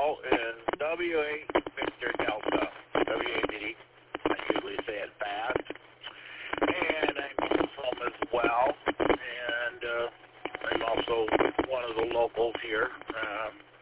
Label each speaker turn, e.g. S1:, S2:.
S1: Paul in W8 Victor Delta, WAVD. I usually say it fast. And I'm from home as well. And I'm also one of the locals here.